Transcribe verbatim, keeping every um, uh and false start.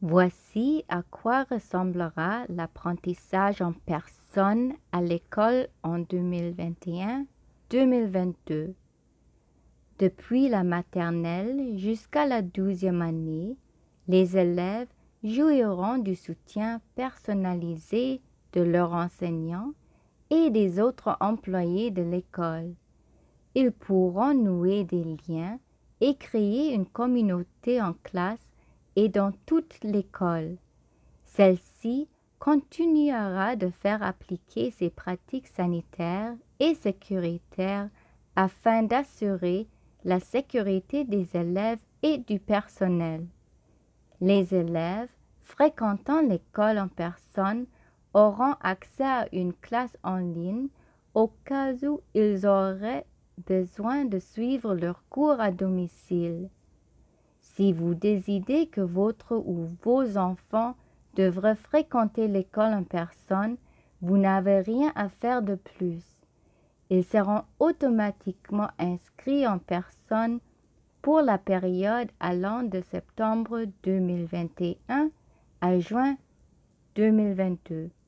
Voici à quoi ressemblera l'apprentissage en personne à l'école en deux mille vingt et un deux mille vingt-deux. Depuis la maternelle jusqu'à la douzième année, les élèves jouiront du soutien personnalisé de leurs enseignants et des autres employés de l'école. Ils pourront nouer des liens et créer une communauté en classe et dans toute l'école. Celle-ci continuera de faire appliquer ces pratiques sanitaires et sécuritaires afin d'assurer la sécurité des élèves et du personnel. Les élèves fréquentant l'école en personne auront accès à une classe en ligne au cas où ils auraient besoin de suivre leurs cours à domicile. Si vous décidez que votre ou vos enfants devraient fréquenter l'école en personne, vous n'avez rien à faire de plus. Ils seront automatiquement inscrits en personne pour la période allant de septembre deux mille vingt et un à juin deux mille vingt-deux.